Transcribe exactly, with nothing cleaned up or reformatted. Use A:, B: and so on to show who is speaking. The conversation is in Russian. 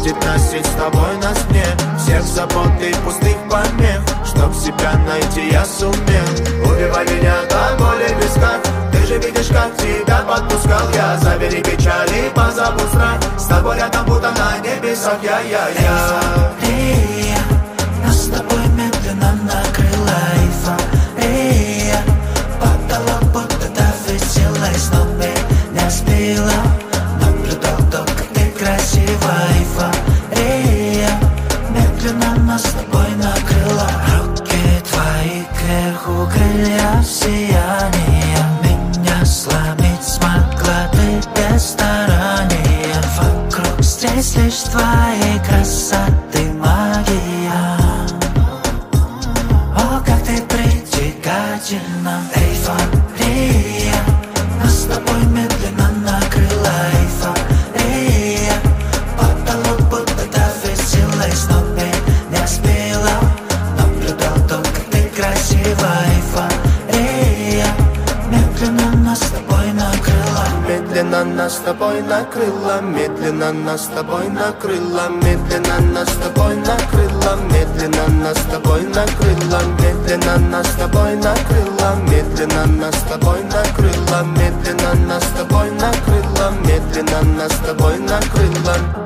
A: будет носить с тобой на спине всех забот и пустых помех. Чтоб себя найти я сумел. Убивай меня до боли в висках. Ты же видишь, как тебя подпускал я. Забери печали, позабудь страх. С тобой рядом будто на небесах я-я-я.
B: Эйфория, нас с тобой медленно накрыла эйфория. Потолок будто довеселый, снова меня сбила. Наблюдал то, как ты красива. Эйфория, медленно нас с тобой накрыла. Руки твои кверху, крылья в сиянии. Меня сломить смогла ты без старания. Вокруг здесь лишь твои красоты магия. О, как ты притягательна. Эйфория, нас с тобой медленно накрыла эйфория. Потолок будто довеселый, снова меня сбила. Наблюдал то, как ты красива. Эйфория, медленно нас с тобой накрыла.
A: Медленно нас с тобой накрыла, медленно нас с тобой накрыла, медленно нас с тобой накрыла, медленно нас с тобой накрыла, медленно нас с тобой накрыла, медленно нас с тобой накрыла, медленно нас с тобой накрыла, медленно нас с тобой накрыла.